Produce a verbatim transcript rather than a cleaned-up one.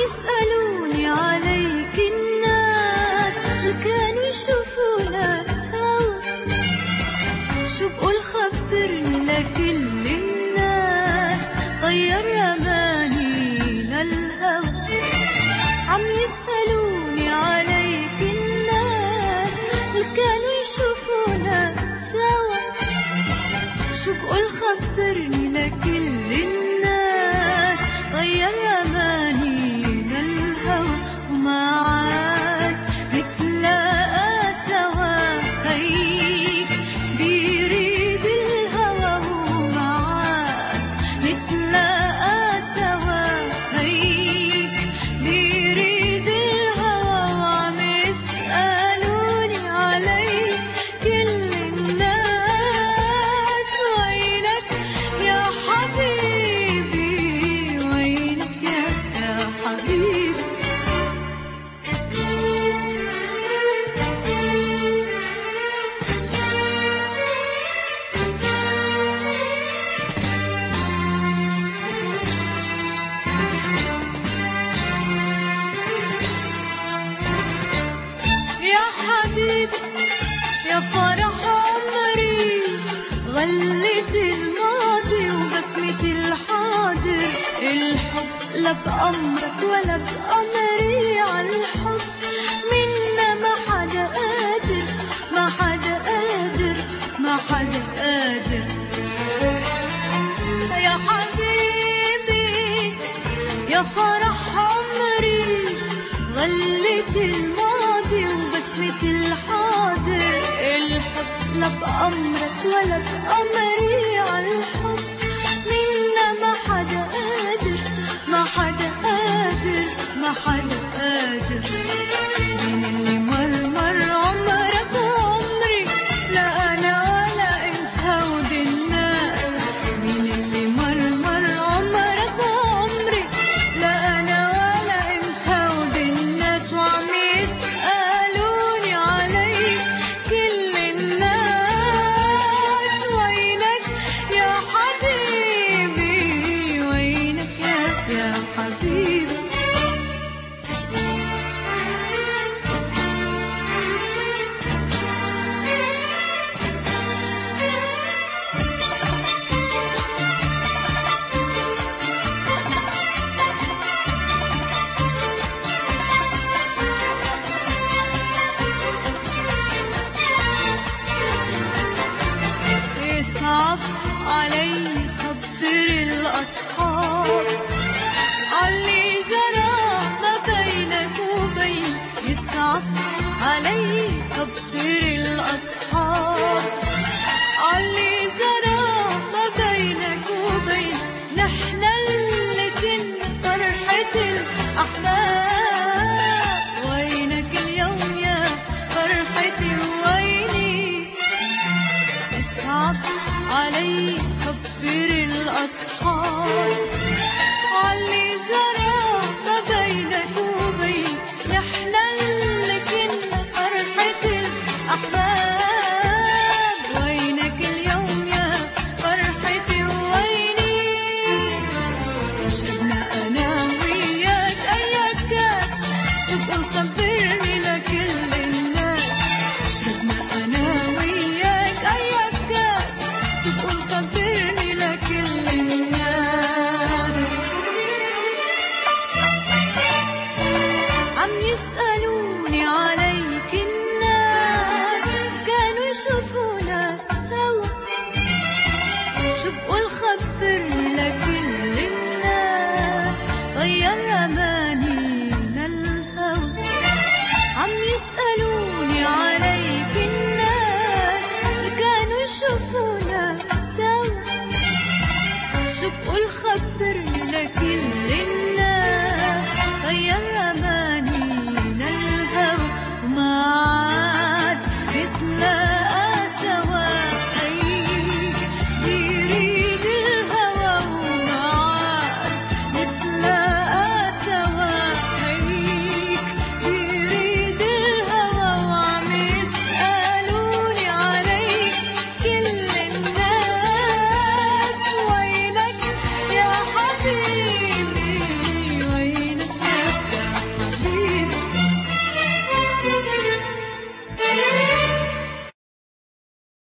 يسألوني عليك الناس، كانوا يشوفونا سوا، شو بقول خبرني لكل الناس، طير أمانينا الهوى. عم يسألوني عليك الناس، كانوا يشوفونا سوا، شو بقول خبرني لكل الناس، طير أمانينا الهوى. وما عاد نتلاقى سوا، هيك بيريد الهوى. وما عاد نتلاقى سوا، هيك بيريد الهوى. وعم يسألوني عليك كل الناس، وينك يا حبيبي، وينك يا يا حبيبي. يا حبيبي يا فرح عمري، غلت الماضي وبسمة الحاضر. الحب لا بأمرك ولا بأمري، عالحب منا ما حدا قادر، ما حدا قادر، ما حدا قادر. يا حبيبي يا فرح عمري، غلت الماضي وبسمة الحاضر. الحب لا بأمرك ولا بأمري، عالحب منا ما حدا قادر، ما حدا قادر، ما حدا قادر. مين اللي مرمر عمرك وعمري، لا أنا ولا أنت هود الناس. مين اللي مرمر عمرك وعمري، لا أنا ولا أنت هود الناس. وعم يسألوني عليك كل الناس، وينك يا حبيبي، وينك يا يا حبيبي. يصعب علي خبر الأصحاب علي جرى ما بينك وبين. يصعب علي خبر الأصحاب علي جرى ما بينك وبين. نحن اللي كنا فرحة الأحباب، وينك اليوم يا فرحتي وويني. يصعب علي خبر الأصحاب علي جرى ما بينك وبين. نحن اللي كنا فرحة الأحباب، وينك اليوم يا فرحتي وويني. شربنا أنا وياك أياك كاس، شو بقول خبرني لكل الناس. شربنا أنا وياك أياك كاس، شو بقول خبرني لكل الناس. عم يسألوني عليك الناس، كانوا يشوفونا سوا، شو بقول خبرني لكل الناس، طير أمانينا الهوى. عم يسألوني عليك الناس، كانوا يشوفونا سوا، شو بقول خبرني لكل الناس، طير